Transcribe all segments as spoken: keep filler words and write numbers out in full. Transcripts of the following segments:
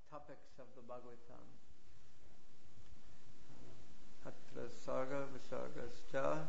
topics of the Bhagavatam. Atra sarga visargascha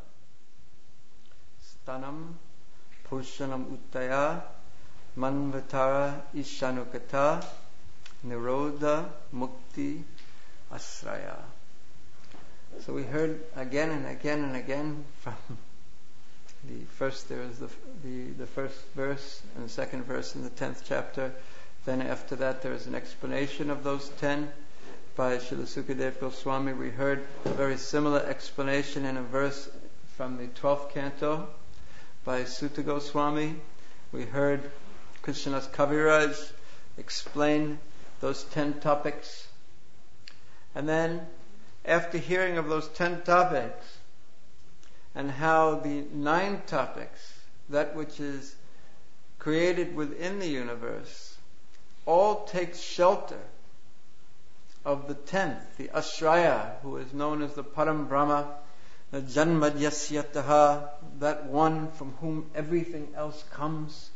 stanam pushanam uttaya manvatara ishanukata nirodha mukti asraya. So we heard again and again and again from the first, there is the, the, the first verse and the second verse in the tenth chapter. Then after that there is an explanation of those ten by Srila Sukadeva Goswami. We heard a very similar explanation in a verse from the twelfth canto by Sutta Goswami. We heard Krishnadas Kaviraj explain those ten topics. And then after hearing of those ten topics and how the nine topics, that which is created within the universe, all takes shelter of the tenth, the Ashraya, who is known as the Param Brahma, the Janmadyasyataha, that one from whom everything else comes.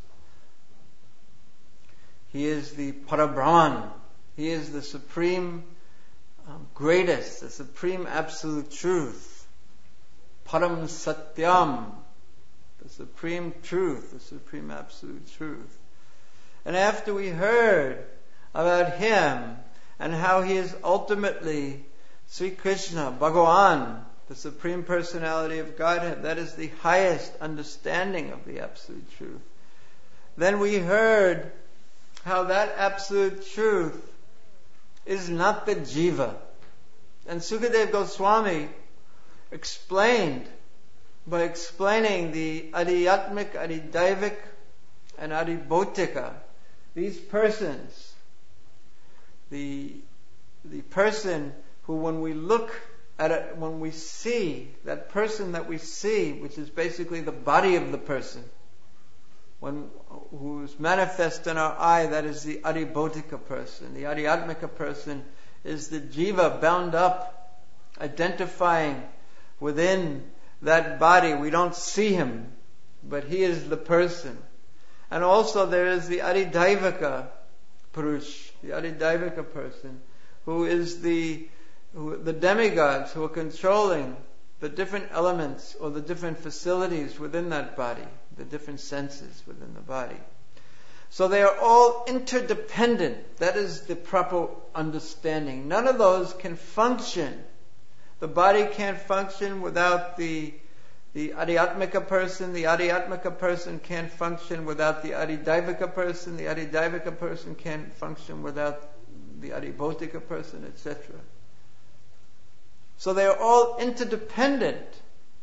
He is the Parabrahman. He is the supreme um, greatest, the supreme absolute truth. Param Satyam, the supreme truth, the supreme absolute truth. And after we heard about him and how he is ultimately Sri Krishna, Bhagavan, the Supreme Personality of Godhead, that is the highest understanding of the Absolute Truth. Then we heard how that Absolute Truth is not the Jiva. And Sukadeva Goswami explained, by explaining the Adhyatmik, Adhidaivik, and Adhibhautika, these persons, the the person who, when we look at it, when we see that person that we see, which is basically the body of the person, when who's manifest in our eye, that is the Adhibhautika person. The Adhyatmika person is the jiva bound up, identifying within that body. We don't see him, but he is the person. And also there is the Adhidaivika Purush, the Adhidaivika person, who is the who, the demigods who are controlling the different elements or the different facilities within that body, the different senses within the body. So they are all interdependent. That is the proper understanding. None of those can function. The body can't function without the The Adhyatmika person, the Adhyatmika person can't function without the Adhidaivika person, the Adhidaivika person can't function without the Adhibhautika person, et cetera. So they are all interdependent.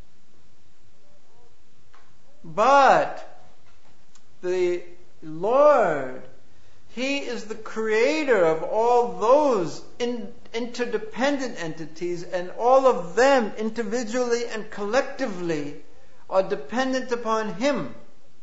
But the Lord, He is the creator of all those in, interdependent entities, and all of them individually and collectively are dependent upon Him.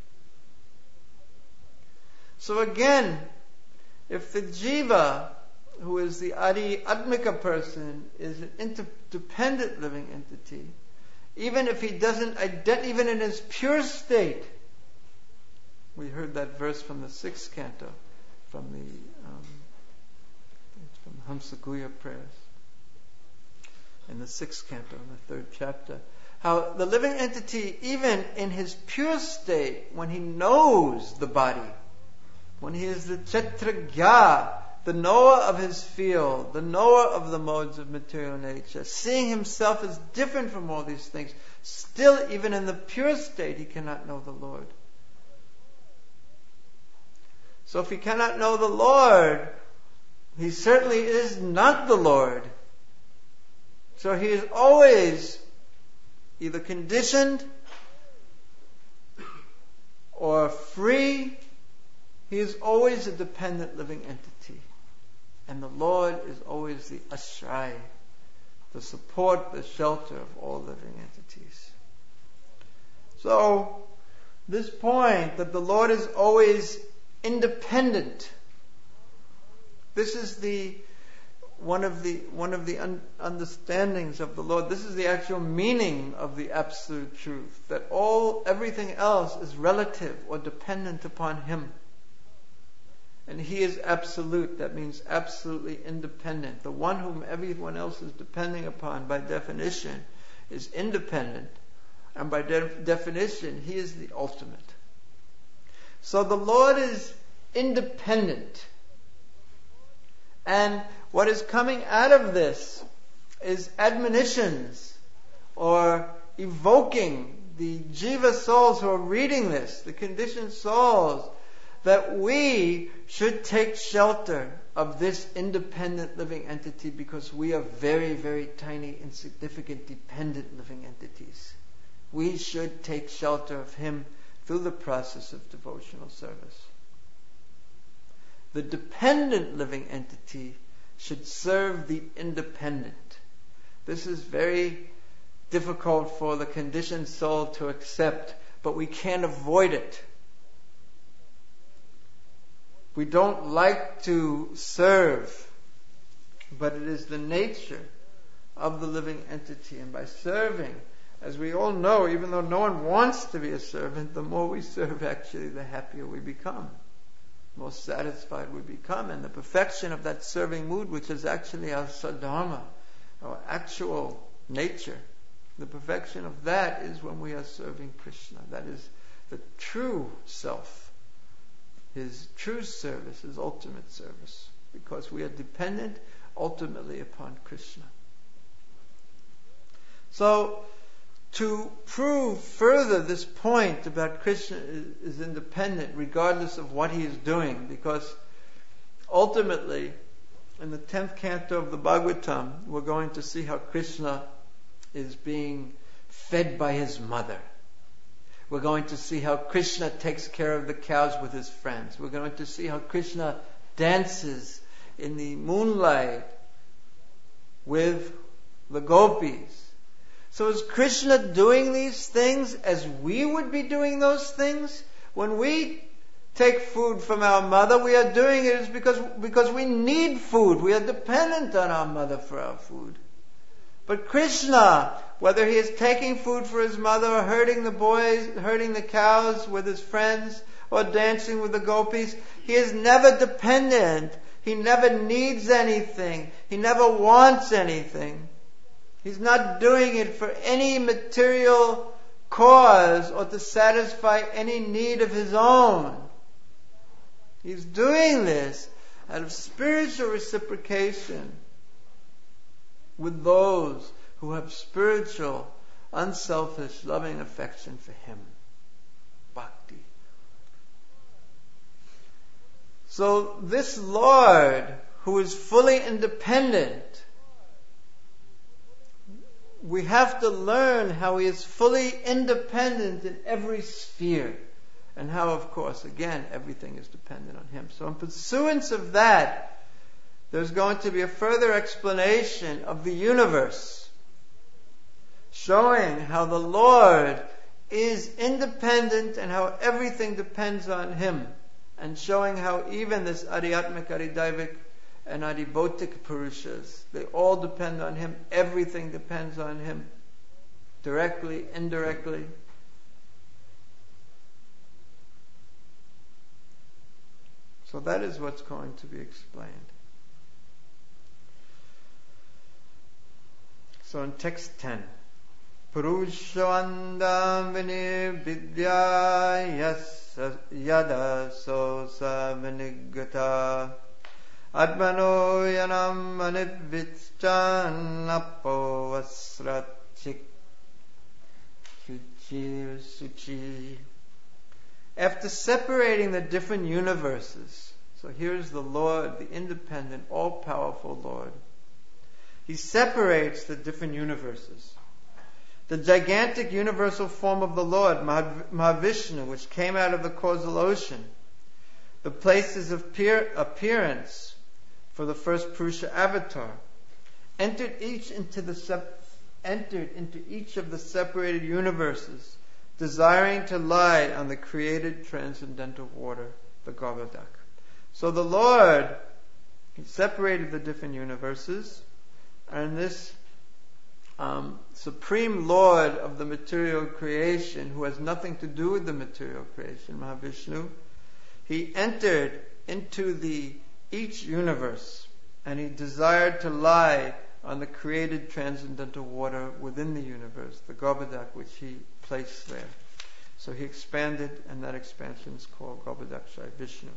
So again, if the jiva, who is the Adhyatmika person, is an interdependent living entity, even if he doesn't ident- even in his pure state, we heard that verse from the sixth canto, from the um, from Hamsa Guhya prayers in the sixth canto, in the third chapter, how the living entity, even in his pure state, when he knows the body, when he is the Kshetragya, the knower of his field, the knower of the modes of material nature, seeing himself as different from all these things, still even in the pure state he cannot know the Lord. So if he cannot know the Lord, he certainly is not the Lord. So he is always either conditioned or free. He is always a dependent living entity. And the Lord is always the ashray, the support, the shelter of all living entities. So, this point that the Lord is always independent. This is the one of the one of the un- understandings of the Lord. This is the actual meaning of the absolute truth, that all everything else is relative or dependent upon Him. And He is absolute. That means absolutely independent. The one whom everyone else is depending upon, by definition, is independent. And by de- definition, He is the ultimate. So the Lord is independent. And what is coming out of this is admonitions or evoking the jiva souls who are reading this, the conditioned souls, that we should take shelter of this independent living entity, because we are very, very tiny, insignificant, dependent living entities. We should take shelter of Him through the process of devotional service. The dependent living entity should serve the independent. This is very difficult for the conditioned soul to accept, but we can't avoid it. We don't like to serve, but it is the nature of the living entity. And by serving, as we all know, even though no one wants to be a servant, the more we serve, actually, the happier we become, the more satisfied we become. And the perfection of that serving mood, which is actually our sadharma, our actual nature, the perfection of that is when we are serving Krishna. That is the true self. His true service, His ultimate service, because we are dependent ultimately upon Krishna. So, to prove further this point about Krishna is, is independent regardless of what He is doing, because ultimately, in the tenth canto of the Bhagavatam, we're going to see how Krishna is being fed by His mother. We're going to see how Krishna takes care of the cows with His friends. We're going to see how Krishna dances in the moonlight with the gopis. So is Krishna doing these things as we would be doing those things? When we take food from our mother, we are doing it is because, because we need food. We are dependent on our mother for our food. But Krishna, whether He is taking food for His mother, or herding the boys, herding the cows with His friends, or dancing with the gopis, He is never dependent. He never needs anything. He never wants anything. He's not doing it for any material cause or to satisfy any need of His own. He's doing this out of spiritual reciprocation with those who have spiritual, unselfish, loving affection for Him. Bhakti. So this Lord, who is fully independent, we have to learn how He is fully independent in every sphere. And how, of course, again, everything is dependent on Him. So in pursuance of that, there's going to be a further explanation of the universe, showing how the Lord is independent and how everything depends on Him, and showing how even this Adhyatmic, Adidaivik, and Adibhotik Purushas, they all depend on Him. Everything depends on Him, directly, indirectly. So that is what's going to be explained. So in text ten, Purushavanda vinibhidya yada sosa vinigata Admano yanam anivitchan apo asratik suchi suchi. After separating the different universes, so here's the Lord, the independent, all-powerful Lord. He separates the different universes. The gigantic universal form of the Lord, Mahavishnu, which came out of the causal ocean, the places of appear- appearance for the first Purusha avatar, entered each into the sep- entered into each of the separated universes, desiring to lie on the created transcendental water, the Gogodak. So the Lord, He separated the different universes, and this um, Supreme Lord of the material creation, who has nothing to do with the material creation, Mahavishnu, He entered into the each universe, and he desired to lie on the created transcendental water within the universe, the Gobadak, which he placed there. So he expanded, and that expansion is called Gobadakshay Vishnu.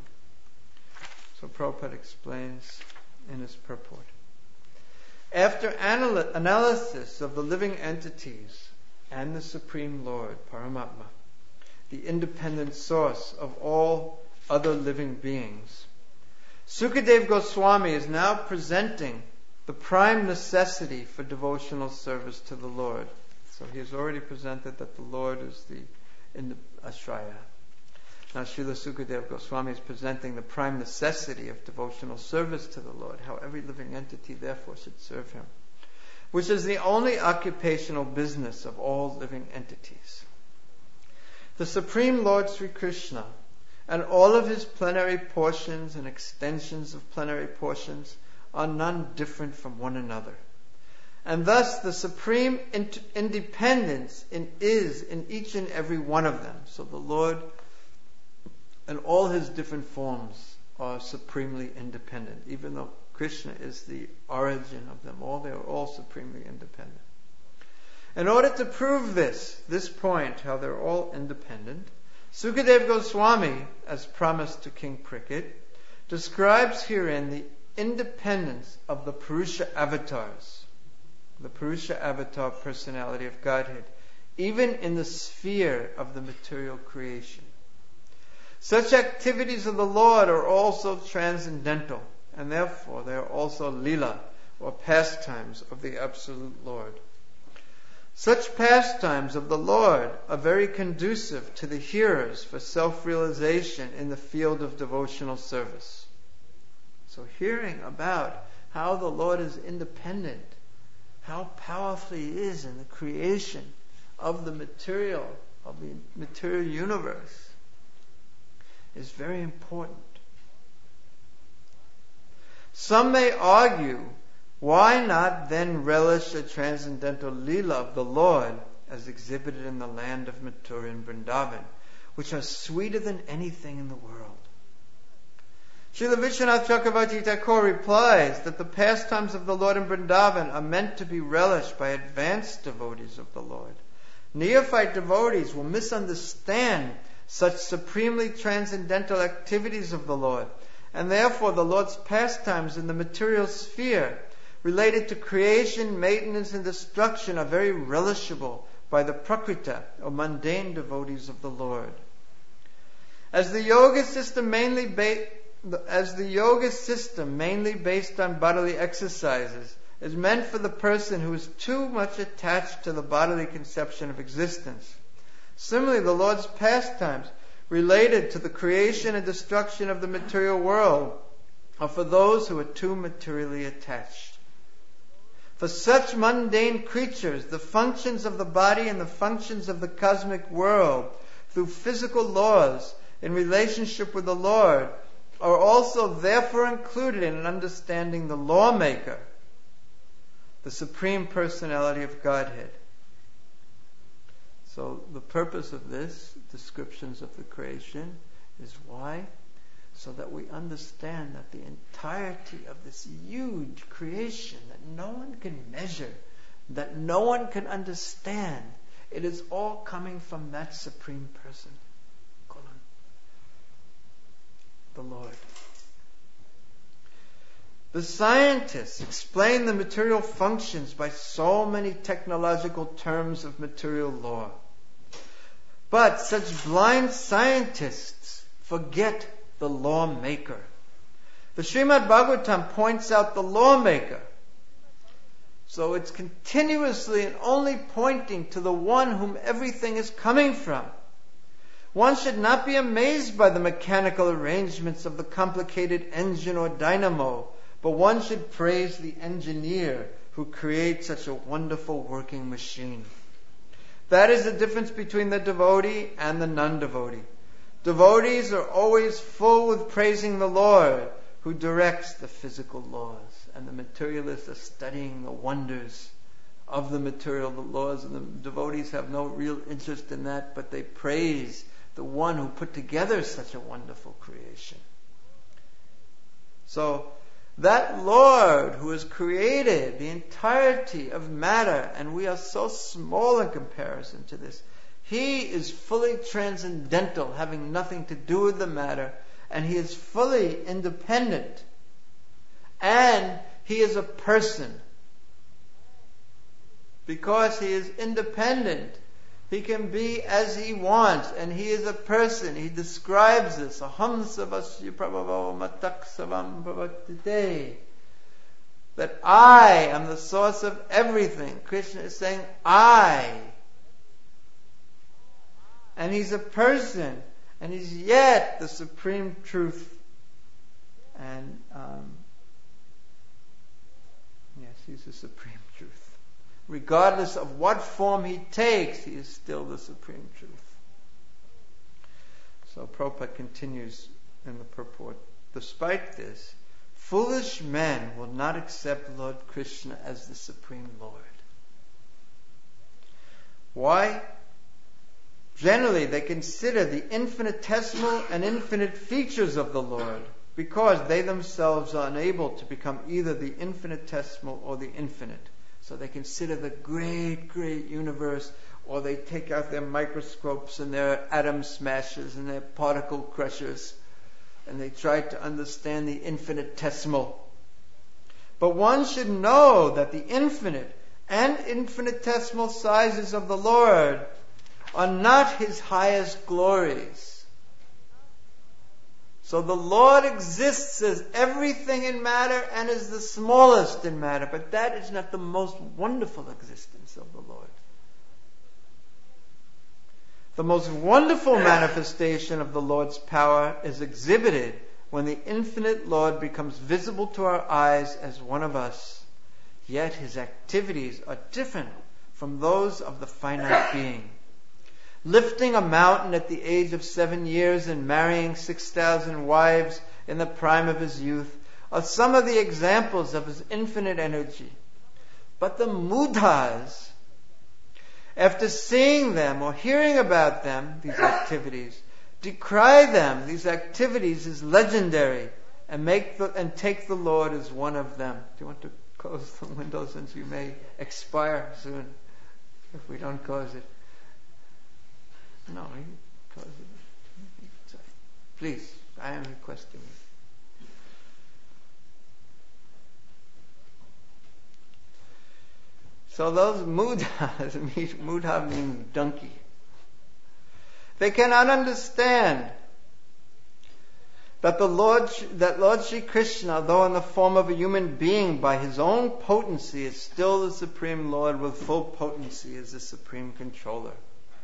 So Prabhupada explains in his purport. After anal- analysis of the living entities and the Supreme Lord, Paramatma, the independent source of all other living beings, Sukadeva Goswami is now presenting the prime necessity for devotional service to the Lord. So he has already presented that the Lord is the in the Ashraya. Now Srila Sukadeva Goswami is presenting the prime necessity of devotional service to the Lord, how every living entity therefore should serve him, which is the only occupational business of all living entities. The Supreme Lord Sri Krishna and all of his plenary portions and extensions of plenary portions are none different from one another. And thus the supreme int- independence in, is in each and every one of them. So the Lord and all his different forms are supremely independent. Even though Krishna is the origin of them all, they are all supremely independent. In order to prove this, this point, how they're all independent, Sukadeva Goswami, as promised to King Prickett, describes herein the independence of the Purusha avatars, the Purusha avatar personality of Godhead, even in the sphere of the material creation. Such activities of the Lord are also transcendental, and therefore they are also lila, or pastimes of the Absolute Lord. Such pastimes of the Lord are very conducive to the hearers for self-realization in the field of devotional service. So hearing about how the Lord is independent, how powerful he is in the creation of the material, of the material universe, is very important. Some may argue, why not then relish the transcendental Leela of the Lord as exhibited in the land of Mathura and Vrindavan, which are sweeter than anything in the world? Srila Vishwanath Chakravarti Thakur replies that the pastimes of the Lord in Vrindavan are meant to be relished by advanced devotees of the Lord. Neophyte devotees will misunderstand such supremely transcendental activities of the Lord, and therefore the Lord's pastimes in the material sphere related to creation, maintenance, and destruction are very relishable by the prakrita, or mundane devotees of the Lord. As the yoga system mainly ba- as the yoga system mainly based on bodily exercises is meant for the person who is too much attached to the bodily conception of existence, similarly the Lord's pastimes related to the creation and destruction of the material world are for those who are too materially attached. For such mundane creatures, the functions of the body and the functions of the cosmic world through physical laws in relationship with the Lord are also therefore included in understanding the lawmaker, the Supreme Personality of Godhead. So the purpose of this, descriptions of the creation, is why? So that we understand that the entirety of this huge creation that no one can measure, that no one can understand, it is all coming from that Supreme Person, the Lord. The scientists explain the material functions by so many technological terms of material law. But such blind scientists forget the lawmaker. The Srimad Bhagavatam points out the lawmaker. So it's continuously and only pointing to the one whom everything is coming from. One should not be amazed by the mechanical arrangements of the complicated engine or dynamo, but one should praise the engineer who creates such a wonderful working machine. That is the difference between the devotee and the non-devotee. Devotees are always full with praising the Lord who directs the physical laws, and the materialists are studying the wonders of the material laws, and the devotees have no real interest in that, but they praise the one who put together such a wonderful creation. So, that Lord who has created the entirety of matter, and we are so small in comparison to this, He is fully transcendental, having nothing to do with the matter, and He is fully independent. And He is a person. Because He is independent, He can be as He wants, and He is a person. He describes this. Aham savasya prabhavo matak savam bhavaktite. That I am the source of everything. Krishna is saying, I. And He's a person, and He's yet the supreme truth. And, um, yes, He's the supreme truth. Regardless of what form He takes, He is still the supreme truth. So Prabhupada continues in the purport. Despite this, foolish men will not accept Lord Krishna as the supreme Lord. Why? Generally, they consider the infinitesimal and infinite features of the Lord, because they themselves are unable to become either the infinitesimal or the infinite. So they consider the great, great universe, or they take out their microscopes and their atom smashers and their particle crushers, and they try to understand the infinitesimal. But one should know that the infinite and infinitesimal sizes of the Lord are not His highest glories. So the Lord exists as everything in matter and as the smallest in matter, but that is not the most wonderful existence of the Lord. The most wonderful manifestation of the Lord's power is exhibited when the infinite Lord becomes visible to our eyes as one of us. Yet His activities are different from those of the finite being. Lifting a mountain at the age of seven years and marrying six thousand wives in the prime of His youth are some of the examples of His infinite energy. But the Muddhas, after seeing them or hearing about them, these activities, decry them, these activities, as legendary, and make the, and take the Lord as one of them. Do you want to close the window, since you may expire soon if we don't close it? No, you close it. Please, I am requesting you. So those Muddhas, Muddha means donkey. They cannot understand that the Lord, that Lord Shri Krishna, though in the form of a human being, by His own potency, is still the Supreme Lord with full potency as the Supreme Controller.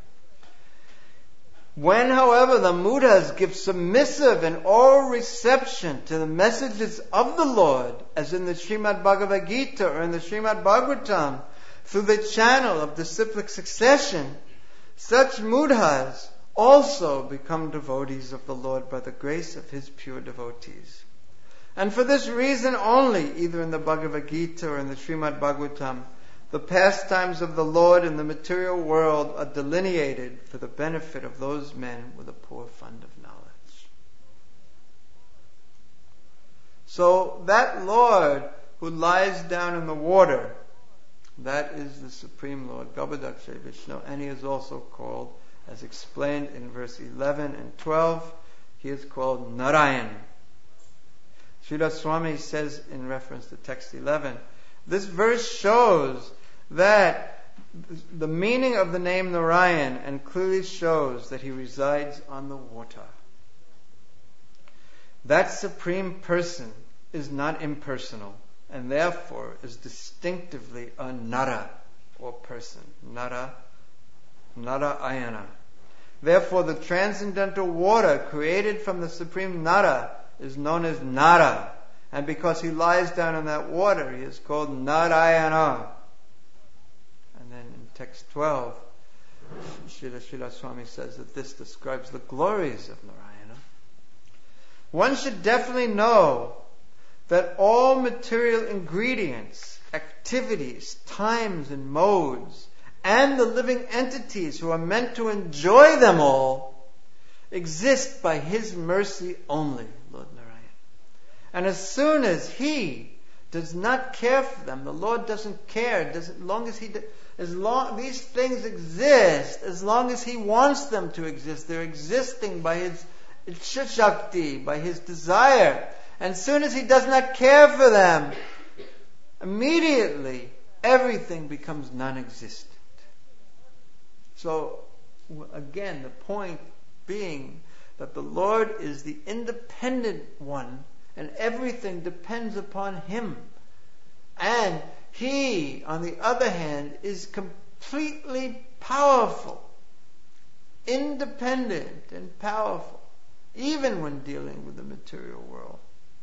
When, however, the Muddhas give submissive and oral reception to the messages of the Lord, as in the Srimad Bhagavad Gita or in the Srimad Bhagavatam, through the channel of disciplic succession, such Muddhas also become devotees of the Lord by the grace of His pure devotees. And for this reason only, either in the Bhagavad Gita or in the Srimad Bhagavatam, the pastimes of the Lord in the material world are delineated for the benefit of those men with a poor fund of knowledge. So that Lord who lies down in the water, that is the Supreme Lord, Garbhodakshay Vishnu, and He is also called, as explained in verse eleven and twelve, He is called Narayan. Srila Swami says in reference to text eleven, this verse shows that the meaning of the name Narayan, and clearly shows that He resides on the water. That Supreme Person is not impersonal, and therefore is distinctively a Nara, or person. Nara, Narayana. Therefore the transcendental water created from the Supreme Nara is known as Nara. And because He lies down in that water, He is called Narayana. And then in text twelve, Srila Srila Swami says that this describes the glories of Narayana. One should definitely know that all material ingredients, activities, times and modes, and the living entities who are meant to enjoy them all, exist by His mercy only, Lord Narayan. And as soon as He does not care for them, the Lord doesn't care, does, as long as He, as long, these things exist, as long as He wants them to exist, they're existing by His Ichcha Shakti, by His desire. And as soon as He does not care for them, immediately everything becomes non-existent. So, again, the point being that the Lord is the independent one, and everything depends upon Him. And He, on the other hand, is completely powerful, independent and powerful, even when dealing with the material world.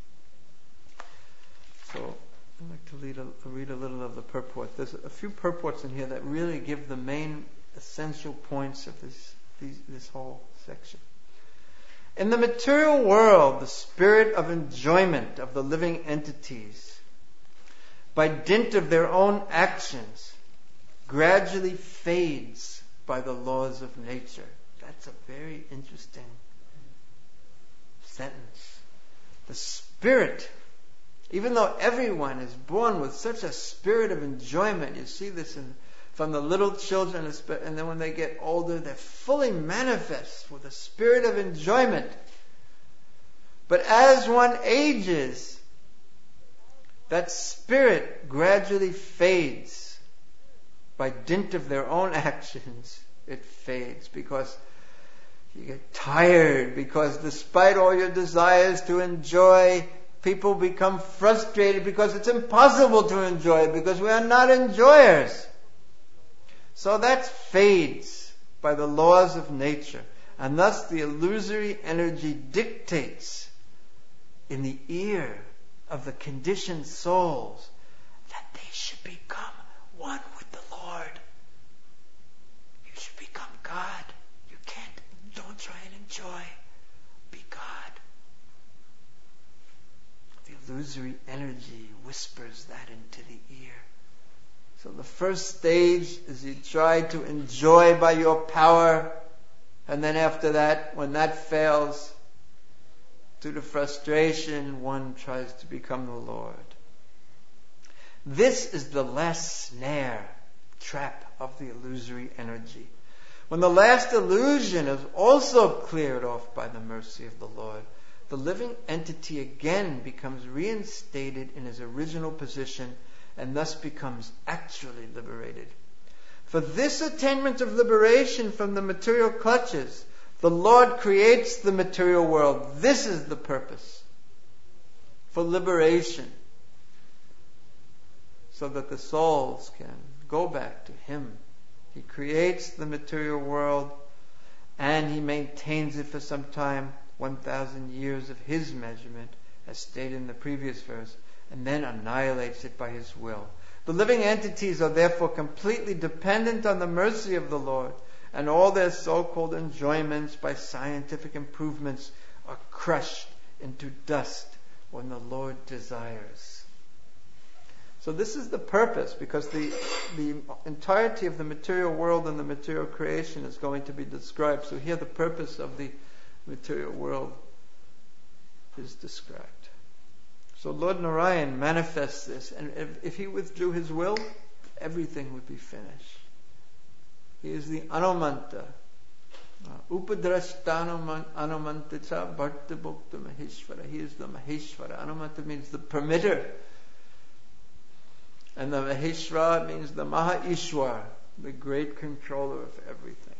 So, I'd like to read a, read a little of the purport. There's a few purports in here that really give the main essential points of this, these, this whole section. In the material world, the spirit of enjoyment of the living entities, by dint of their own actions, gradually fades by the laws of nature. That's a very interesting sentence. The spirit, even though everyone is born with such a spirit of enjoyment, you see this in, from the little children, and then when they get older, they're fully manifest with a spirit of enjoyment. But as one ages, that spirit gradually fades. By dint of their own actions, it fades, because you get tired, because despite all your desires to enjoy, people become frustrated because it's impossible to enjoy, because we are not enjoyers. So that fades by the laws of nature, and thus the illusory energy dictates in the ear of the conditioned souls that they should become one with the Lord. You should become God. You can't, don't try and enjoy. Be God. The illusory energy whispers that into the ear. So the first stage is you try to enjoy by your power, and then after that, when that fails, due to frustration, one tries to become the Lord. This is the last snare, trap of the illusory energy. When the last illusion is also cleared off by the mercy of the Lord, the living entity again becomes reinstated in his original position, and thus becomes actually liberated. For this attainment of liberation from the material clutches, the Lord creates the material world. This is the purpose. For liberation. So that the souls can go back to Him. He creates the material world, and He maintains it for some time, one thousand years of His measurement, as stated in the previous verse, and then annihilates it by His will. The living entities are therefore completely dependent on the mercy of the Lord, and all their so-called enjoyments by scientific improvements are crushed into dust when the Lord desires. So this is the purpose, because the, the entirety of the material world and the material creation is going to be described. So here the purpose of the material world is described. So Lord Narayan manifests this, and if, if He withdrew His will, everything would be finished. He is the Anumanta. Upadrashta Anumantacha Bharta Bhukta Maheshvara. He is the Maheshvara. Anumanta means the permitter. And the Maheshvara means the Maha Ishwar, the great controller of everything.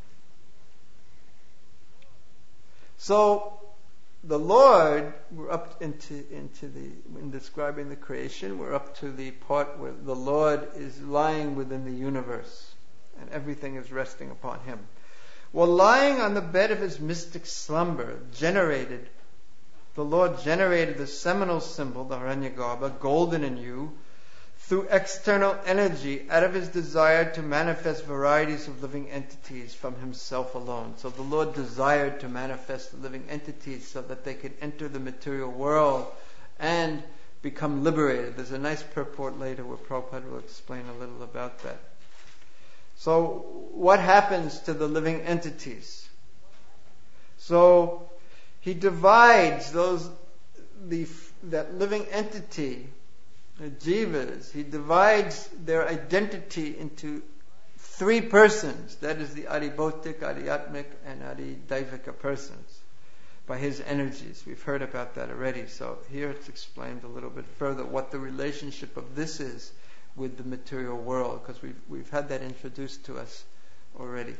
So, the Lord, we're up into, into the, in describing the creation, we're up to the part where the Lord is lying within the universe, and everything is resting upon Him. While lying on the bed of His mystic slumber, generated, the Lord generated the seminal symbol, the Hiranyagarbha, golden in you, through external energy, out of His desire to manifest varieties of living entities from Himself alone. So the Lord desired to manifest the living entities so that they could enter the material world and become liberated. There's a nice purport later where Prabhupada will explain a little about that. So what happens to the living entities? So He divides those the that living entity, the jivas, he divides their identity into three persons. That is the Adibhotik, Adhyatmic, and Adidaivika persons by his energies. We've heard about that already. So here it's explained a little bit further what the relationship of this is with the material world, because we've, we've had that introduced to us already.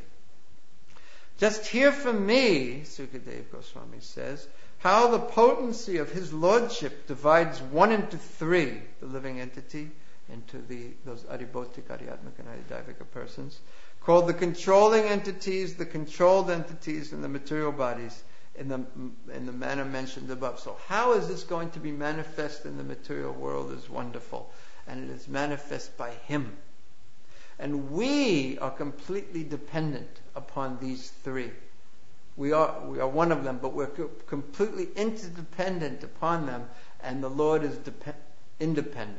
Just hear from me, Sukadeva Goswami says, how the potency of his lordship divides one into three, the living entity, into the those Adibhotik, Adhyatmic, and Adidaivika persons, called the controlling entities, the controlled entities, and the material bodies in the in the manner mentioned above. So how is this going to be manifest in the material world is wonderful, and it is manifest by him. And we are completely dependent upon these three. We are we are one of them, but we're co- completely interdependent upon them, and the Lord is dep- independent.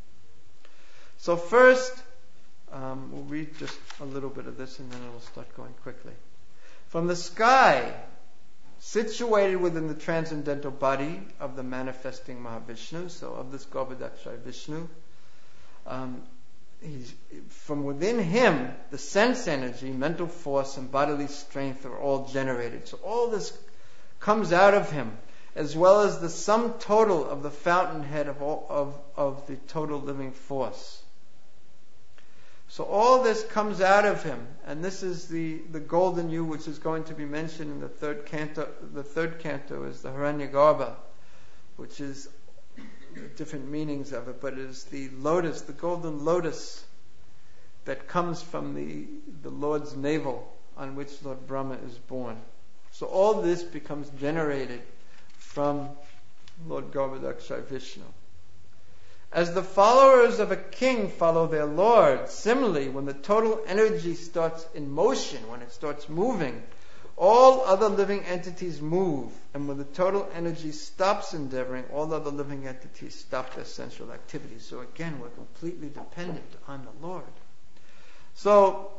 So first, um, we'll read just a little bit of this, and then it'll start going quickly. From the sky, situated within the transcendental body of the manifesting Mahavishnu, so of this Garbhodakshaya Vishnu, um, he's, from within him, the sense energy, mental force, and bodily strength are all generated. So all this comes out of him, as well as the sum total of the fountainhead of all, of, of the total living force. So all this comes out of him, and this is the, the golden ewe, which is going to be mentioned in the third canto. The third canto is the Hiranyagarbha, which is different meanings of it, but it is the lotus, the golden lotus that comes from the, the Lord's navel on which Lord Brahma is born. So all this becomes generated from Lord Garbhodakshaya Vishnu. As the followers of a king follow their lord, similarly, when the total energy starts in motion, when it starts moving, all other living entities move. And when the total energy stops endeavoring, all other living entities stop their sensual activities. So again, we're completely dependent on the Lord. So,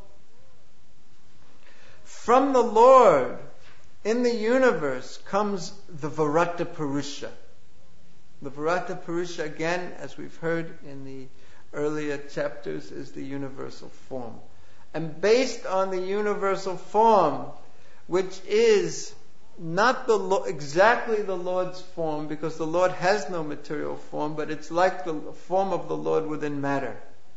from the Lord, in the universe, comes the Virata Purusha. The Virata Purusha, again, as we've heard in the earlier chapters, is the universal form. And based on the universal form, which is not the exactly the Lord's form, because the Lord has no material form, but it's like the form of the Lord within matter.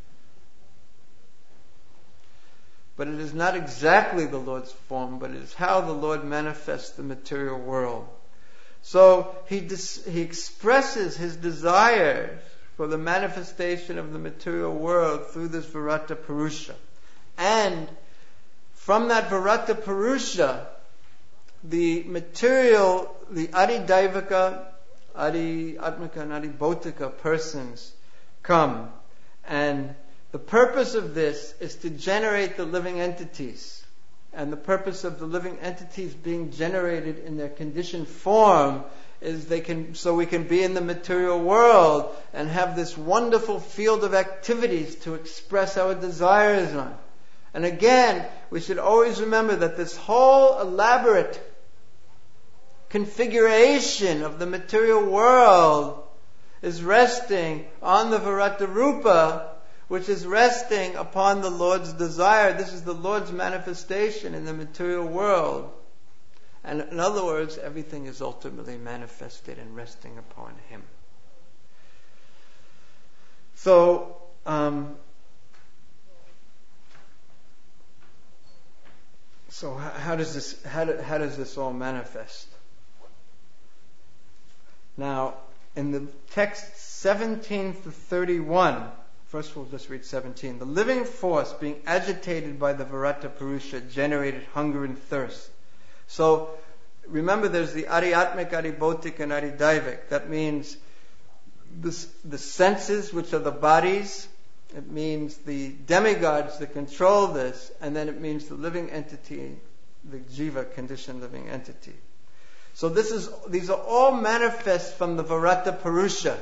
But it is not exactly the Lord's form, but it is how the Lord manifests the material world. So he dis- he expresses his desire for the manifestation of the material world through this Virata Purusha. And from that Virata Purusha, the material, the Adidaivika, Adhyatmika, and Adibhotika persons come. And the purpose of this is to generate the living entities. And the purpose of the living entities being generated in their conditioned form is they can, so we can be in the material world and have this wonderful field of activities to express our desires on. And again, we should always remember that this whole elaborate configuration of the material world is resting on the Virata Rupa, which is resting upon the Lord's desire. This is the Lord's manifestation in the material world. And in other words, everything is ultimately manifested and resting upon Him. So, um, so how, how does this how, do, how does this all manifest? Now, in the text seventeen to thirty-one. First we'll just read seventeen. The living force being agitated by the Virata Purusha generated hunger and thirst. So remember there's the Adhyatmic, Adibhotik, and Adidaivik. That means this, the senses, which are the bodies. It means the demigods that control this. And then it means the living entity, the jiva, conditioned living entity. So this is these are all manifest from the Virata Purusha.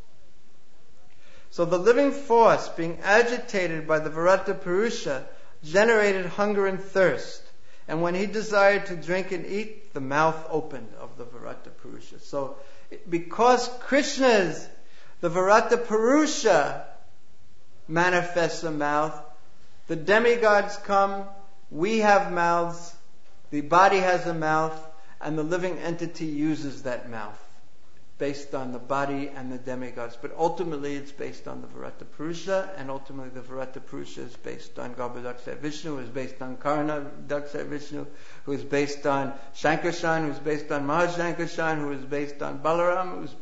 So the living force, being agitated by the Virata Purusha, generated hunger and thirst. And when he desired to drink and eat, the mouth opened of the Virata Purusha. So because Krishna's, the Virata Purusha, manifests a mouth, the demigods come, we have mouths, the body has a mouth, and the living entity uses that mouth based on the body and the demigods. But ultimately it's based on the Virata Purusha, and ultimately the Virata Purusha is based on Garbhodakshaya Vishnu, who is based on Karanadakshaya Vishnu, who is based on Shankarshan, who is based on Mahashankarshan, who is based on Balaram. Who's...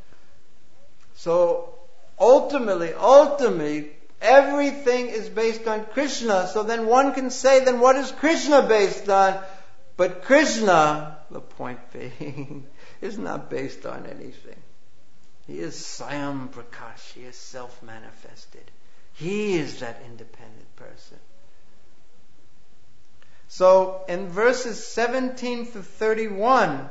So ultimately, ultimately, everything is based on Krishna. So then one can say, then what is Krishna based on? But Krishna, the point being, is not based on anything. He is Swayam Prakash. He is self-manifested. He is that independent person. So in verses seventeen to thirty-one,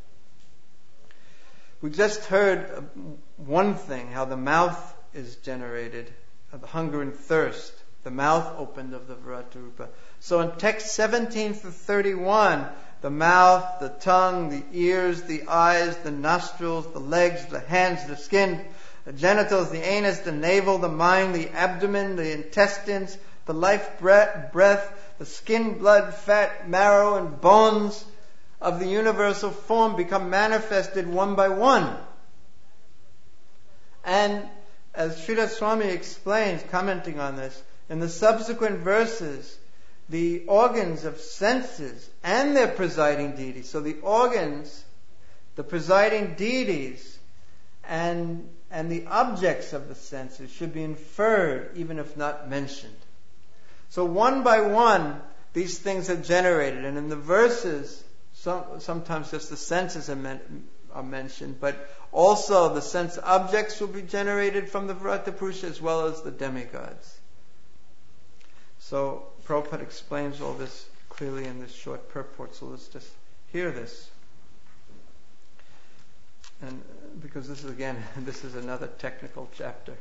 we just heard one thing, how the mouth is generated, the hunger and thirst, the mouth opened of the Virata Rupa. So in text seventeen to thirty-one, the mouth, the tongue, the ears, the eyes, the nostrils, the legs, the hands, the skin, the genitals, the anus, the navel, the mind, the abdomen, the intestines, the life breath, the skin, blood, fat, marrow, and bones of the universal form become manifested one by one. And as Sridhar Swami explains, commenting on this, in the subsequent verses, the organs of senses and their presiding deities. So the organs, the presiding deities, and and the objects of the senses should be inferred, even if not mentioned. So one by one, these things are generated, and in the verses, some, sometimes just the senses are, men, are mentioned, but also the sense objects will be generated from the Virata Purusha as well as the demigods. So Prabhupada explains all this clearly in this short purport, so let's just hear this. And because this is, again, this is another technical chapter.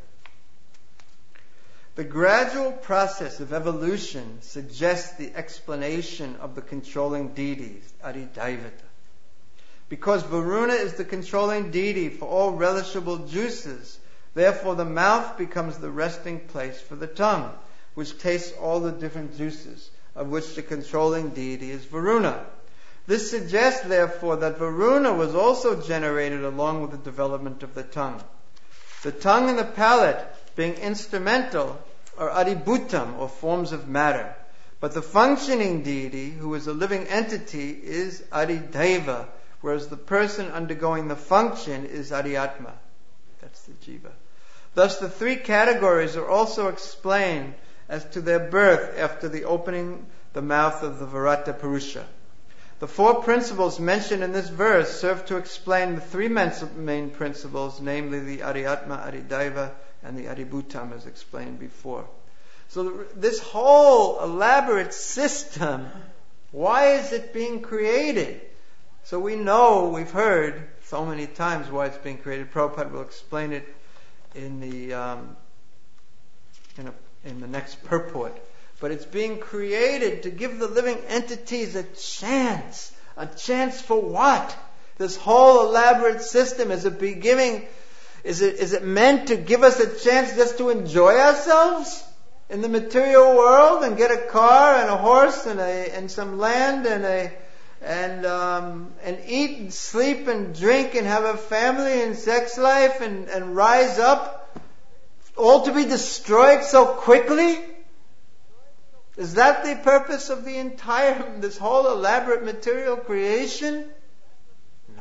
The gradual process of evolution suggests the explanation of the controlling deities, Adidevata. Because Varuna is the controlling deity for all relishable juices, therefore the mouth becomes the resting place for the tongue, which tastes all the different juices, of which the controlling deity is Varuna. This suggests, therefore, that Varuna was also generated along with the development of the tongue. The tongue and the palate, being instrumental, are adibhutam, or forms of matter. But the functioning deity, who is a living entity, is adideva, whereas the person undergoing the function is adhyatma. That's the jiva. Thus the three categories are also explained as to their birth after the opening the mouth of the Virata Purusha. The four principles mentioned in this verse serve to explain the three main principles, namely the Adhyatma, Adideva, and the Adibhutam, as explained before. So this whole elaborate system, why is it being created? So we know, we've heard so many times why it's being created. Prabhupada will explain it in the um, in, a, in the next purport. But it's being created to give the living entities a chance. A chance for what? This whole elaborate system, is it beginning, is it, is it meant to give us a chance just to enjoy ourselves in the material world and get a car and a horse and a, and some land and a, and, um, and eat and sleep and drink and have a family and sex life and, and rise up, all to be destroyed so quickly? Is that the purpose of the entire, this whole elaborate material creation? No.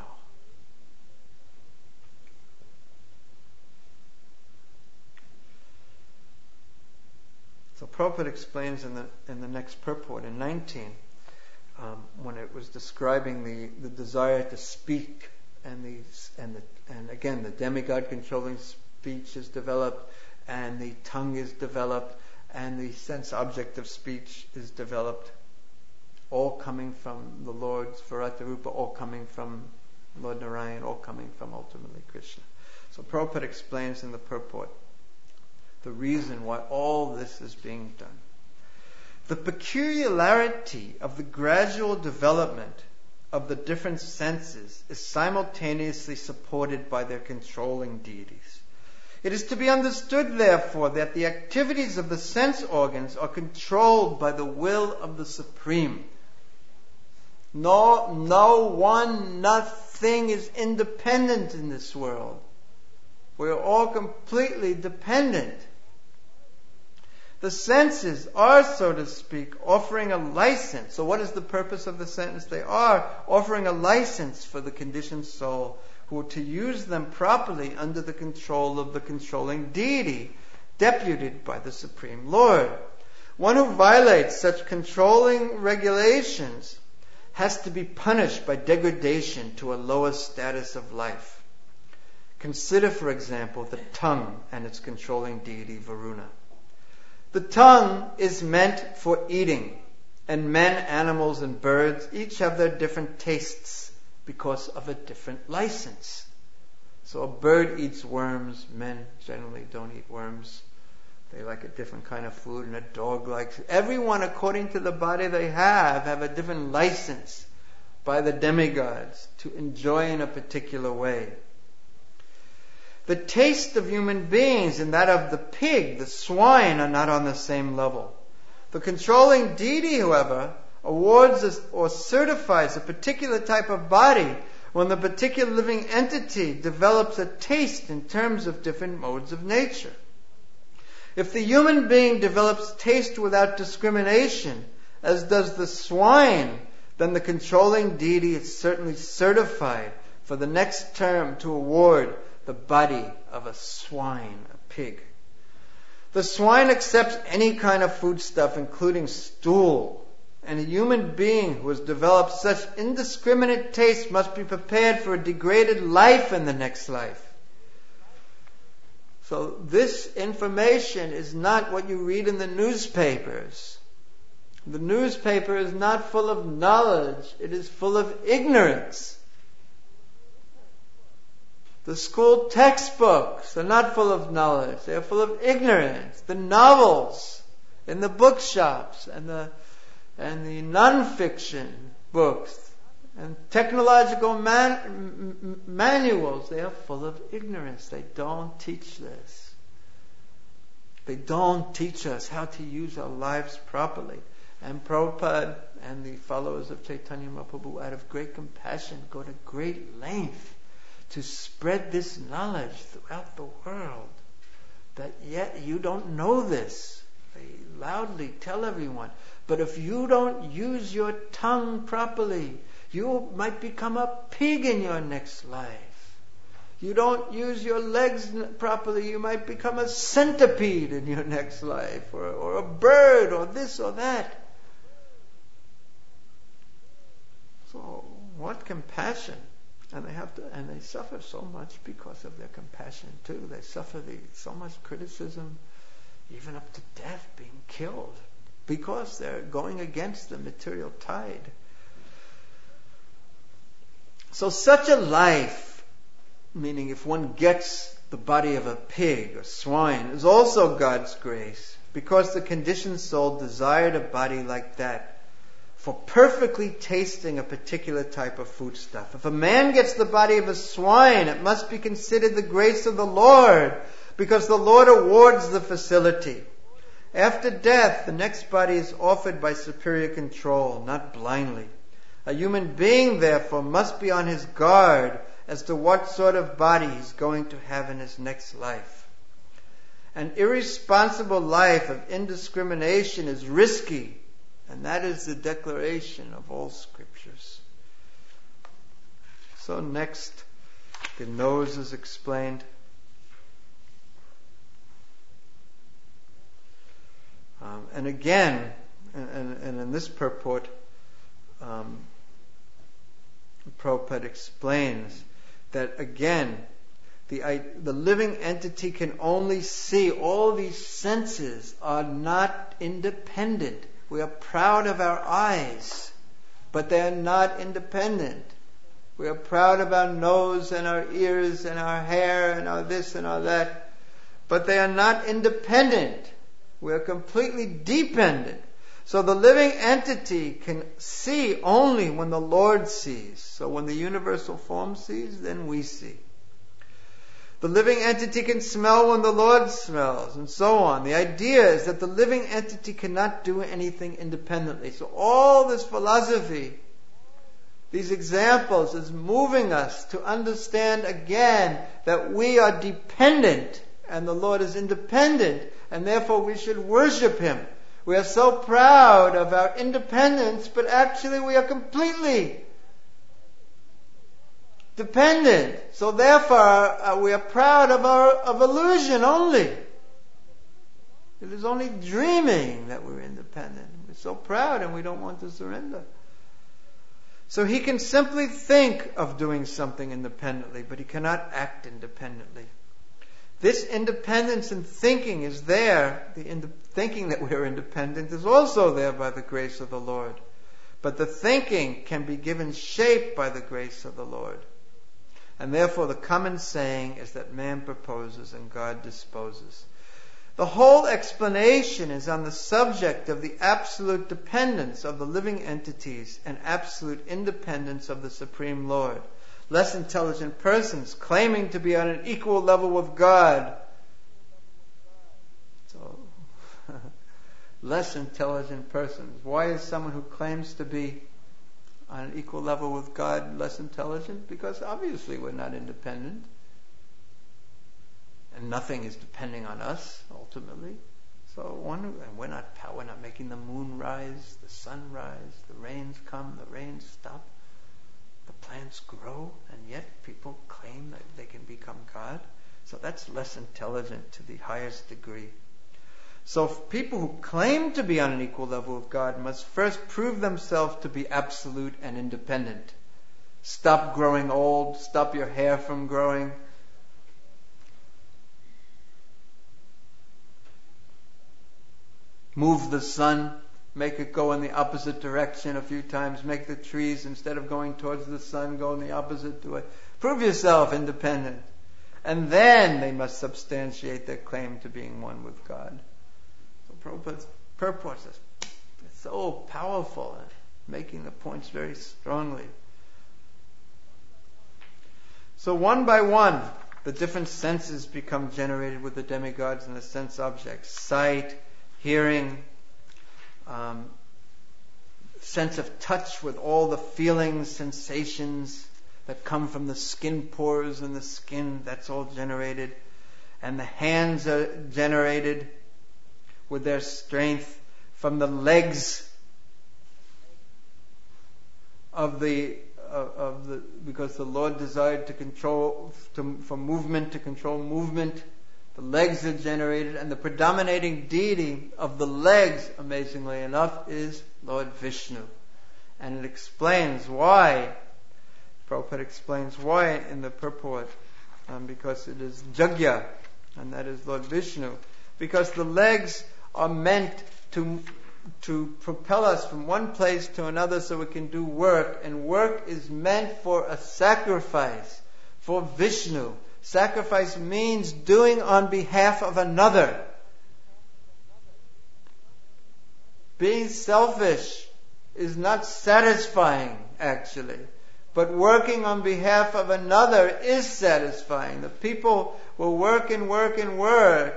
So Prabhupada explains in the in the next purport, in nineteen, um, when it was describing the, the desire to speak, and the and the and again the demigod controlling speech is developed, and the tongue is developed, and the sense object of speech is developed, all coming from the Lord's Virata Rupa, all coming from Lord Narayan, all coming from ultimately Krishna. So Prabhupada explains in the purport the reason why all this is being done. The peculiarity of the gradual development of the different senses is simultaneously supported by their controlling deities. It is to be understood, therefore, that the activities of the sense organs are controlled by the will of the Supreme. No, no one, nothing is independent in this world. We're all completely dependent. The senses are, so to speak, offering a license. So what is the purpose of the sentence? They are offering a license for the conditioned soul who are to use them properly under the control of the controlling deity, deputed by the Supreme Lord. One who violates such controlling regulations has to be punished by degradation to a lower status of life. Consider, for example, the tongue and its controlling deity, Varuna. The tongue is meant for eating, and men, animals, and birds each have their different tastes because of a different license. So a bird eats worms. Men generally don't eat worms. They like a different kind of food, and a dog likes it. Everyone, according to the body they have, have a different license by the demigods to enjoy in a particular way. The taste of human beings and that of the pig, the swine, are not on the same level. The controlling deity, however, awards or certifies a particular type of body when the particular living entity develops a taste in terms of different modes of nature. If the human being develops taste without discrimination, as does the swine, then the controlling deity is certainly certified for the next term to award the body of a swine, a pig. The swine accepts any kind of foodstuff, including stool, and a human being who has developed such indiscriminate taste must be prepared for a degraded life in the next life. So this information is not what you read in the newspapers. The newspaper is not full of knowledge, it is full of ignorance. The school textbooks are not full of knowledge, they are full of ignorance. The novels in the bookshops and the and the non-fiction books and technological man, m- manuals, they are full of ignorance. They don't teach this. They don't teach us how to use our lives properly. And Prabhupada and the followers of Chaitanya Mahaprabhu, out of great compassion, go to great length to spread this knowledge throughout the world. That yet you don't know this. They loudly tell everyone. But if you don't use your tongue properly, you might become a pig in your next life. You don't use your legs properly, you might become a centipede in your next life, or, or a bird, or this or that. So, what compassion. And they have to, and they suffer so much because of their compassion too. They suffer the, so much criticism, even up to death, being killed, because they're going against the material tide. So such a life, meaning if one gets the body of a pig or swine, is also God's grace, because the conditioned soul desired a body like that for perfectly tasting a particular type of foodstuff. If a man gets the body of a swine, it must be considered the grace of the Lord, because the Lord awards the facility. After death, the next body is offered by superior control, not blindly. A human being, therefore, must be on his guard as to what sort of body he's going to have in his next life. An irresponsible life of indiscrimination is risky, and that is the declaration of all scriptures. So next, the nose is explained. Um, and again, and, and in this purport, um, Prabhupada explains that again, the, the living entity can only see. All these senses are not independent. We are proud of our eyes, but they are not independent. We are proud of our nose and our ears and our hair and our this and our that, but they are not independent. We are completely dependent. So the living entity can see only when the Lord sees. So when the universal form sees, then we see. The living entity can smell when the Lord smells, and so on. The idea is that the living entity cannot do anything independently. So all this philosophy, these examples, is moving us to understand again that we are dependent and the Lord is independent, and therefore we should worship Him. We are so proud of our independence, but actually we are completely dependent. So therefore uh, we are proud of our of illusion only. It is only dreaming that we're independent. We're so proud and we don't want to surrender. So he can simply think of doing something independently, but he cannot act independently. This independence in thinking is there. The ind- thinking that we're independent is also there by the grace of the Lord. But the thinking can be given shape by the grace of the Lord. And therefore the common saying is that man proposes and God disposes. The whole explanation is on the subject of the absolute dependence of the living entities and absolute independence of the Supreme Lord. Less intelligent persons claiming to be on an equal level with God. So, less intelligent persons. Why is someone who claims to be on an equal level with God less intelligent? Because obviously we're not independent. And nothing is depending on us, ultimately. So one, and we're not, we're not making the moon rise, the sun rise, the rains come, the rains stop. The plants grow, and yet people claim that they can become God. So that's less intelligent to the highest degree. So people who claim to be on an equal level with God must first prove themselves to be absolute and independent. Stop growing old, stop your hair from growing. Move the sun. Make it go in the opposite direction a few times. Make the trees, instead of going towards the sun, go in the opposite way. Prove yourself independent. And then they must substantiate their claim to being one with God. So Prabhupada's purport is so powerful, making the points very strongly. So one by one, the different senses become generated with the demigods and the sense objects. Sight, hearing, Um, sense of touch with all the feelings, sensations that come from the skin pores and the skin, that's all generated. And the hands are generated with their strength from the legs of the of, of the because the Lord desired to control to, from movement to control movement. The legs are generated, and the predominating deity of the legs, amazingly enough, is Lord Vishnu. And it explains why, Prabhupada explains why in the purport, um, because it is Jagya, and that is Lord Vishnu. Because the legs are meant to to propel us from one place to another so we can do work, and work is meant for a sacrifice, for Vishnu. Sacrifice means doing on behalf of another. Being selfish is not satisfying, actually. But working on behalf of another is satisfying. The people will work and work and work,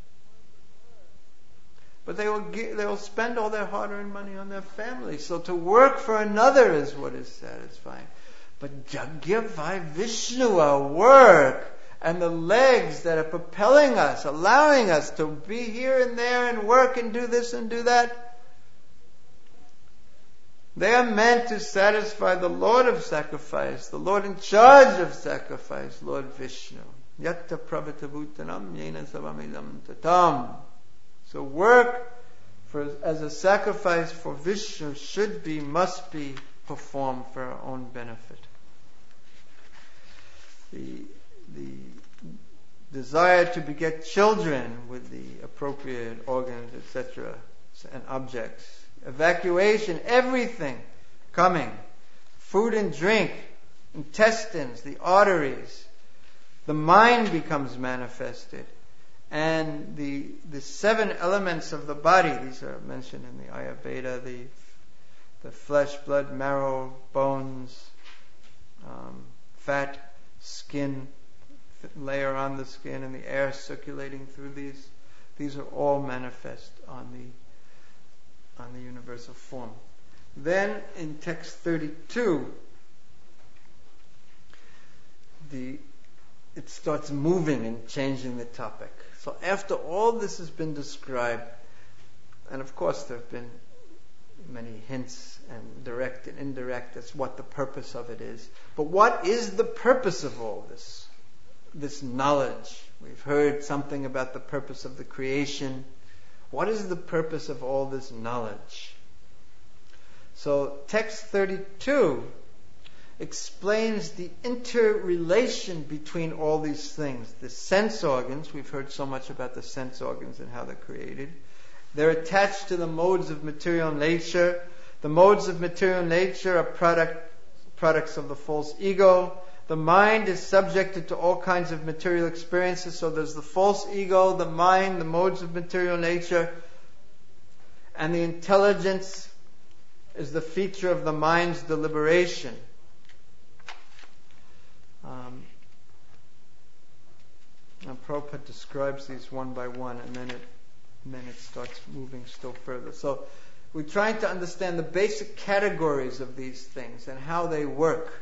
but they will give, they will spend all their hard-earned money on their family. So to work for another is what is satisfying. But Jagya vai Vishnu, our work, and the legs that are propelling us, allowing us to be here and there and work and do this and do that, they are meant to satisfy the Lord of sacrifice, the Lord in charge of sacrifice, Lord Vishnu. Yatta prabhatabhutanam yena savamidam tatam. So work for, as a sacrifice for Vishnu should be, must be performed for our own benefit. The the desire to beget children with the appropriate organs, et cetera, and objects. Evacuation, everything coming. Food and drink, intestines, the arteries. The mind becomes manifested. And the the seven elements of the body, these are mentioned in the Ayurveda, the the flesh, blood, marrow, bones, um, fat, skin, layer on the skin, and the air circulating through these. These are all manifest on the on the universal form. Then in text thirty-two, the it starts moving and changing the topic. So after all this has been described, and of course there have been many hints and direct and indirect as what the purpose of it is. But what is the purpose of all this? This knowledge. We've heard something about the purpose of the creation. What is the purpose of all this knowledge? So text thirty-two explains the interrelation between all these things. The sense organs, we've heard so much about the sense organs and how they're created. They're attached to the modes of material nature. The modes of material nature are product, products of the false ego. The mind is subjected to all kinds of material experiences. So there's the false ego, the mind, the modes of material nature, and the intelligence is the feature of the mind's deliberation. Um, and Prabhupada describes these one by one, and then it, and then it starts moving still further. So we're trying to understand the basic categories of these things and how they work.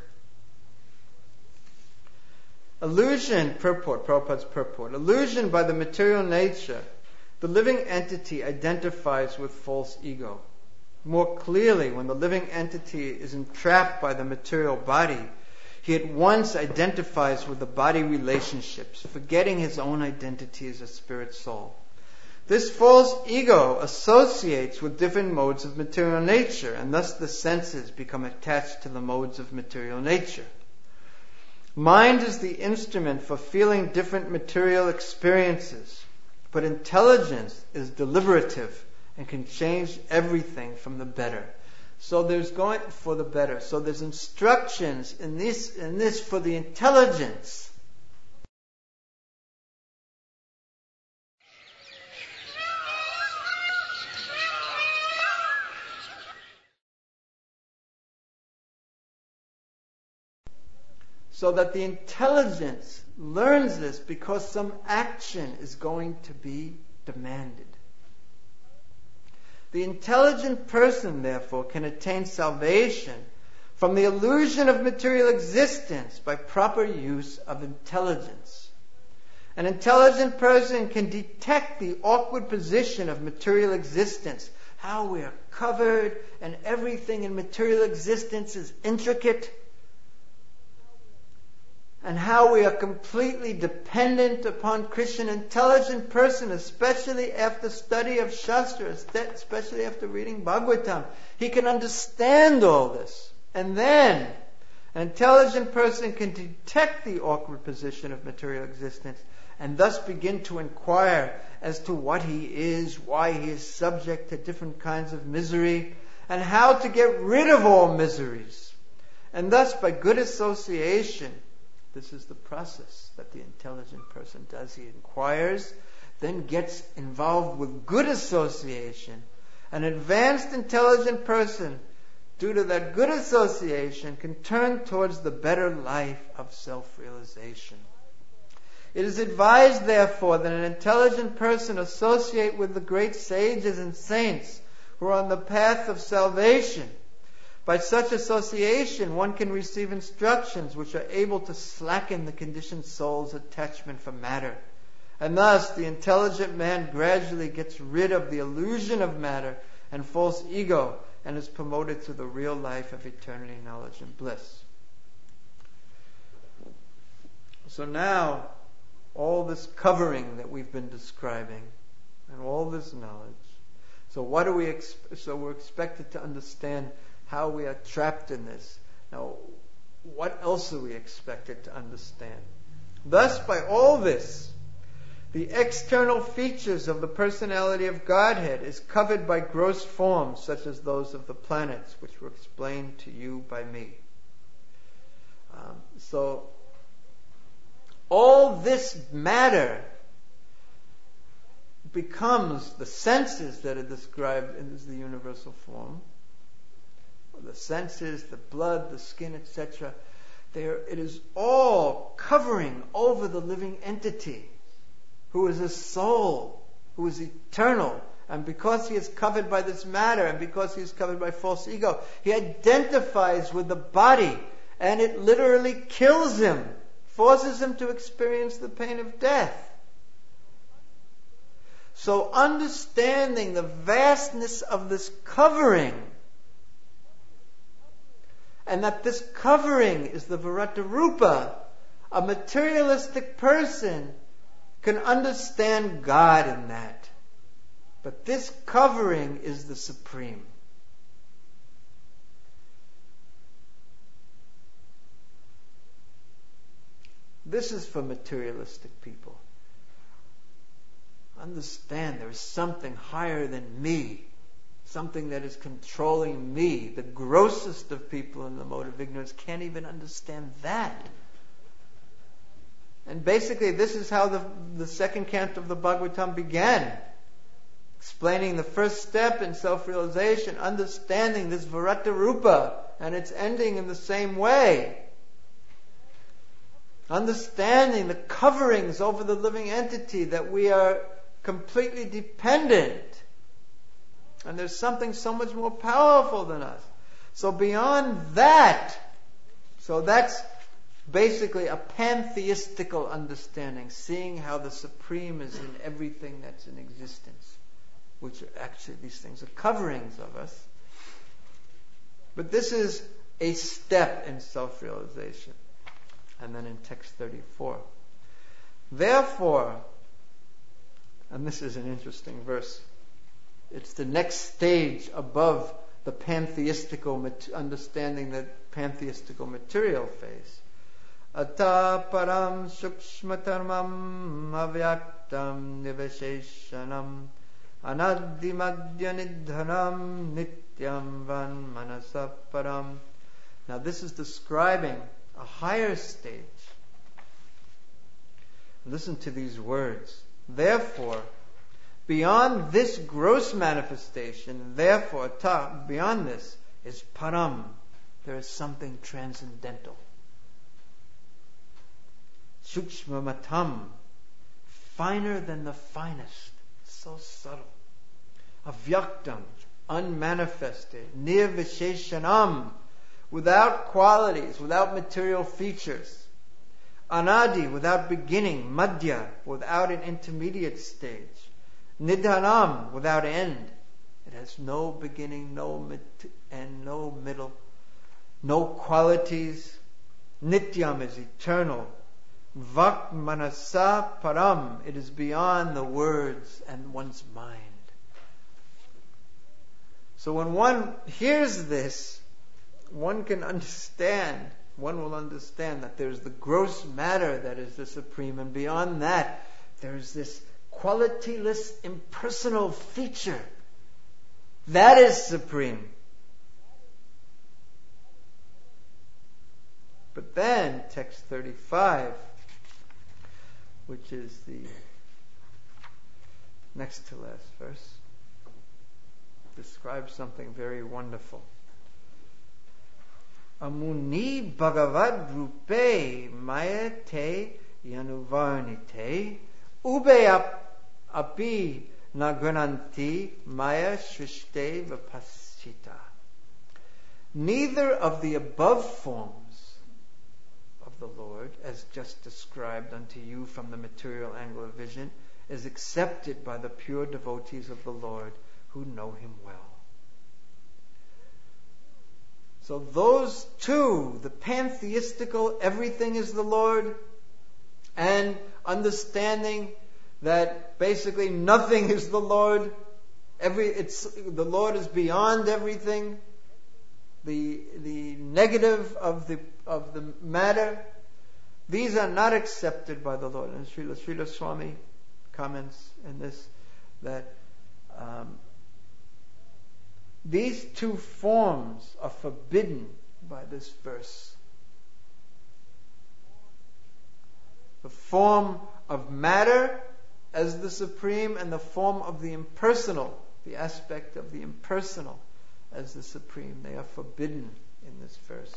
Illusion, purport, Prabhupada's purport. Illusion by the material nature, the living entity identifies with false ego. More clearly, when the living entity is entrapped by the material body, he at once identifies with the body relationships, forgetting his own identity as a spirit soul. This false ego associates with different modes of material nature, and thus the senses become attached to the modes of material nature. Mind is the instrument for feeling different material experiences, but intelligence is deliberative and can change everything from the better. So there's going for the better. So there's instructions in this in this for the intelligence. So that the intelligence learns this because some action is going to be demanded. The intelligent person, therefore, can attain salvation from the illusion of material existence by proper use of intelligence. An intelligent person can detect the awkward position of material existence, how we are covered and everything in material existence is intricate, and how we are completely dependent upon Krishna. An intelligent person, especially after study of Shastra, especially after reading Bhagavatam, he can understand all this. And then, an intelligent person can detect the awkward position of material existence and thus begin to inquire as to what he is, why he is subject to different kinds of misery, and how to get rid of all miseries. And thus, by good association, this is the process that the intelligent person does. He inquires, then gets involved with good association. An advanced intelligent person, due to that good association, can turn towards the better life of self-realization. It is advised, therefore, that an intelligent person associate with the great sages and saints who are on the path of salvation. By such association, one can receive instructions which are able to slacken the conditioned soul's attachment for matter. And thus, the intelligent man gradually gets rid of the illusion of matter and false ego and is promoted to the real life of eternity, knowledge, and bliss. So now, all this covering that we've been describing and all this knowledge. So what do we? Exp- so we're expected to understand how we are trapped in this. Now, what else are we expected to understand? Thus, by all this, the external features of the personality of Godhead is covered by gross forms such as those of the planets, which were explained to you by me. Um, so, all this matter becomes the senses that are described as the universal form, the senses, the blood, the skin, et cetera. There, it is all covering over the living entity, who is a soul, who is eternal. And because he is covered by this matter, and because he is covered by false ego, he identifies with the body, and it literally kills him, forces him to experience the pain of death. So understanding the vastness of this covering, and that this covering is the Virata Rupa, a materialistic person can understand God in that. But this covering is the supreme. This is for materialistic people. Understand there is something higher than me. Something that is controlling me. The grossest of people in the mode of ignorance can't even understand that. And basically this is how the, the second canto of the Bhagavatam began. Explaining the first step in self-realization, understanding this Virata Rupa, and it's ending in the same way. Understanding the coverings over the living entity, that we are completely dependent. And there's something so much more powerful than us. So beyond that, so that's basically a pantheistical understanding, seeing how the supreme is in everything that's in existence, which are actually, these things are coverings of us. But this is a step in self-realization. And then in text thirty-four. Therefore, and this is an interesting verse, it's the next stage above the pantheistical understanding, the pantheistical material phase. Ata param sukshmatarmam avyaktam nivesheshanam anadimadya nidhanam nityam van manasa param. Now this is describing a higher stage. Listen to these words. Therefore, beyond this gross manifestation, therefore, ta, beyond this, is param. There is something transcendental. Sukshma matam, finer than the finest, so subtle. Avyaktam, unmanifested. Nirvisheshanam, without qualities, without material features. Anadi, without beginning. Madhya, without an intermediate stage. Nidhanam, without end. It has no beginning, no mid- and no middle. No qualities. Nityam is eternal. Vak manasa param, it is beyond the words and one's mind. So when one hears this, one can understand, one will understand that there's the gross matter that is the supreme, and beyond that, there's this qualityless, impersonal feature. That is supreme. But then, text thirty-five, which is the next to last verse, describes something very wonderful. Amuni bhagavad rupe mayate yanuvarnite ube api nagrananti maya shrishte vipassita. Neither of the above forms of the Lord, as just described unto you from the material angle of vision, is accepted by the pure devotees of the Lord who know Him well. So those two, the pantheistical, everything is the Lord, and understanding that basically nothing is the Lord, every it's the Lord is beyond everything, the the negative of the of the matter, these are not accepted by the Lord. And Srila, Srila Swami comments in this that um, these two forms are forbidden by this verse. The form of matter as the Supreme and the form of the impersonal, the aspect of the impersonal as the Supreme. They are forbidden in this verse.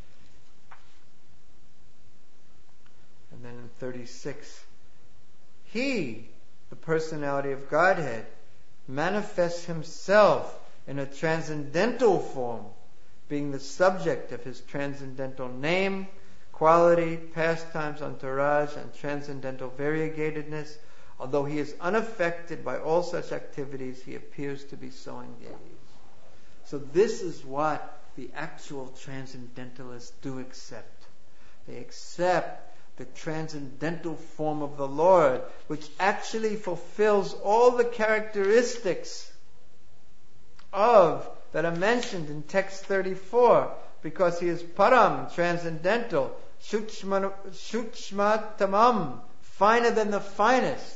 And then in thirty-six, He, the personality of Godhead, manifests Himself in a transcendental form, being the subject of His transcendental name, quality, pastimes, entourage, and transcendental variegatedness. Although He is unaffected by all such activities, He appears to be so engaged. So this is what the actual transcendentalists do accept. They accept the transcendental form of the Lord, which actually fulfills all the characteristics of that are mentioned in text thirty-four, because He is param, transcendental, shukshma, shukshmatamam, finer than the finest,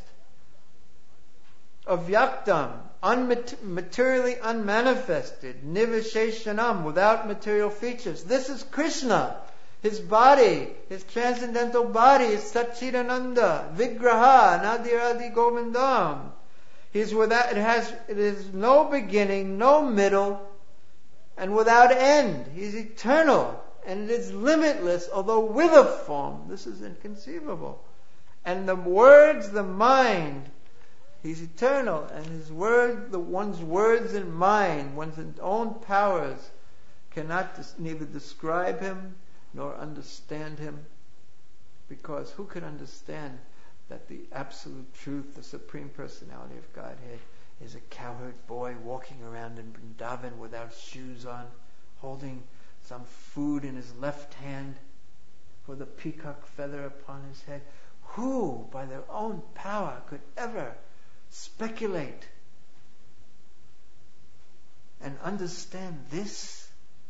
avyaktam, unmat- materially unmanifested, nivisheshanam, without material features. This is Krishna. His body, His transcendental body is Satchidananda, Vigraha, Nadiradi Govindam. He's without, it has, it is no beginning, no middle, and without end. He's eternal, and it is limitless, although with a form. This is inconceivable. And the words, the mind, He's eternal, and His word, the one's words and mind, one's own powers, cannot dis- neither describe Him nor understand Him, because who could understand that the absolute truth, the Supreme Personality of Godhead, is a cowherd boy walking around in Vrindavan without shoes on, holding some food in his left hand with a peacock feather upon his head? Who, by their own power, could ever speculate and understand this?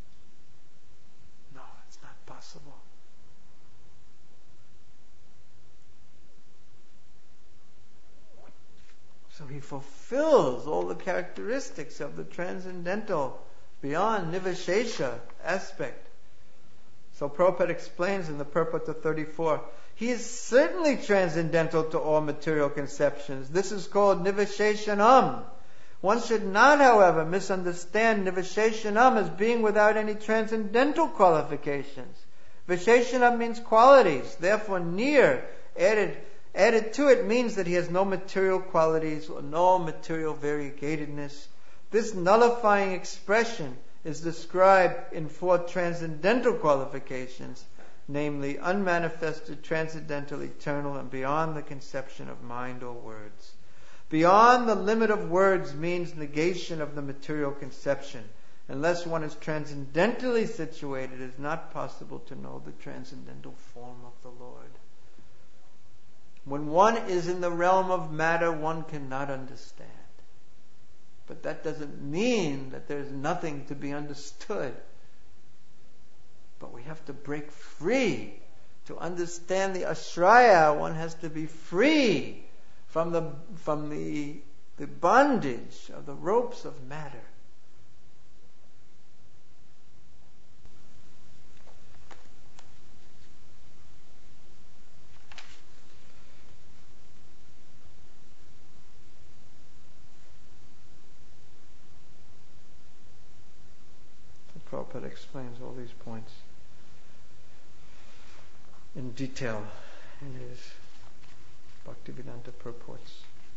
No, it's not possible. So He fulfills all the characteristics of the transcendental, beyond nivishesha aspect. So Prabhupada explains in the purport of thirty-four, He is certainly transcendental to all material conceptions. This is called nivisheshanam. One should not, however, misunderstand nivisheshanam as being without any transcendental qualifications. Visheshanam means qualities. Therefore, near, added, added to it, means that He has no material qualities or no material variegatedness. This nullifying expression is described in four transcendental qualifications, namely unmanifested, transcendental, eternal, and beyond the conception of mind or words. Beyond the limit of words means negation of the material conception. Unless one is transcendentally situated, it is not possible to know the transcendental form of the Lord. When one is in the realm of matter, one cannot understand. But that doesn't mean that there's nothing to be understood. But we have to break free. To understand the Ashraya, one has to be free from the from the, the bondage of the ropes of matter. Prabhupada explains all these points in detail in his Bhaktivedanta purports.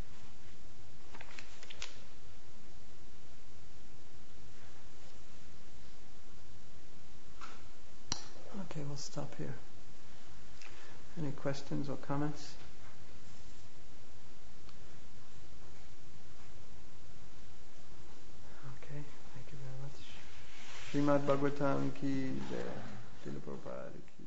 Okay, we'll stop here. Any questions or comments? Srimad Bhagavatam ki jai, Srila Prabhupada ki